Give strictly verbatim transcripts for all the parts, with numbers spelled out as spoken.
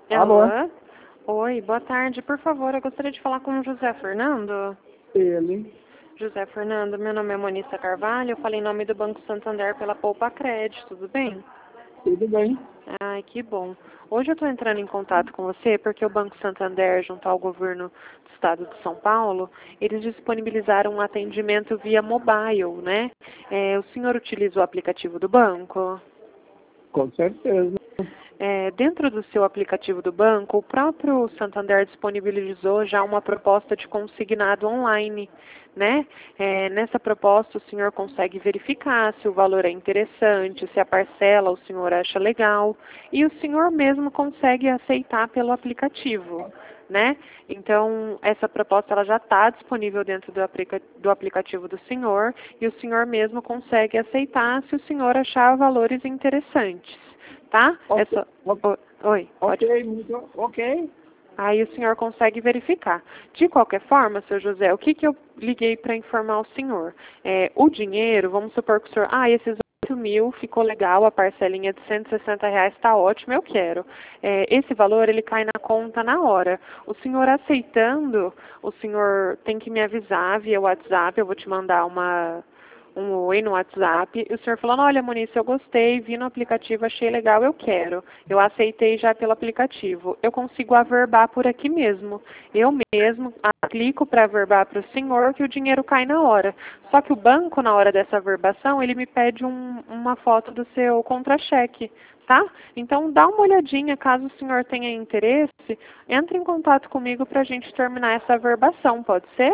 Alô? Alô? Oi, boa tarde. Por favor, eu gostaria de falar com o José Fernando. Ele. José Fernando, meu nome é Monissa Carvalho, eu falei em nome do Banco Santander pela Poupa Crédito, tudo bem? Tudo bem? Ai, que bom. Hoje eu estou entrando em contato com você porque o Banco Santander, junto ao governo do estado de São Paulo, eles disponibilizaram um atendimento via mobile, né? É, o senhor utiliza o aplicativo do banco? Com certeza. É, dentro do seu aplicativo do banco, o próprio Santander disponibilizou já uma proposta de consignado online, né? É, nessa proposta o senhor consegue verificar se o valor é interessante, se a parcela o senhor acha legal e o senhor mesmo consegue aceitar pelo aplicativo, né? Então, essa proposta ela já está disponível dentro do, aplica do aplicativo do senhor e o senhor mesmo consegue aceitar se o senhor achar valores interessantes. Tá? Ok, É só... ok, Oi, pode... ok, muito, ok. Aí o senhor consegue verificar. De qualquer forma, seu José, o que, que eu liguei para informar o senhor? É, o dinheiro, vamos supor que o senhor... Ah, esses oito mil ficou legal, a parcelinha de cento e sessenta reais está ótimo, eu quero. É, esse valor, ele cai na conta na hora. O senhor aceitando, o senhor tem que me avisar via WhatsApp, eu vou te mandar uma... um oi no WhatsApp, e o senhor falando, olha, Moniz, eu gostei, vi no aplicativo, achei legal, eu quero. Eu aceitei já pelo aplicativo. Eu consigo averbar por aqui mesmo. Eu mesmo clico para averbar para o senhor que o dinheiro cai na hora. Só que o banco, na hora dessa averbação, ele me pede um, uma foto do seu contra-cheque, tá? Então, dá uma olhadinha, caso o senhor tenha interesse, entre em contato comigo para a gente terminar essa averbação, pode ser?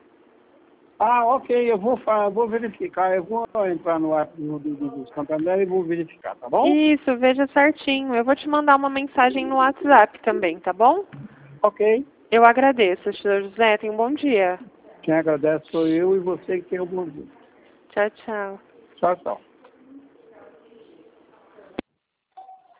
Ah, ok, eu vou, fa- vou verificar, eu vou entrar no app do, do, do do Santander e vou verificar, tá bom? Isso, veja certinho. Eu vou te mandar uma mensagem no WhatsApp também, tá bom? Ok. Eu agradeço, senhor José. Tenha um bom dia. Quem agradece sou eu e você que tem o bom dia. Tchau, tchau. Tchau, tchau.